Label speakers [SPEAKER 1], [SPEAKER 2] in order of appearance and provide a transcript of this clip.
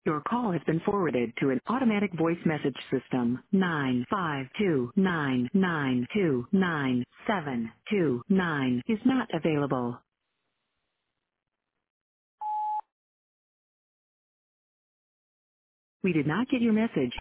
[SPEAKER 1] Your call has been forwarded to an automatic voice message system. 95299299729 is not available. We did not get your message.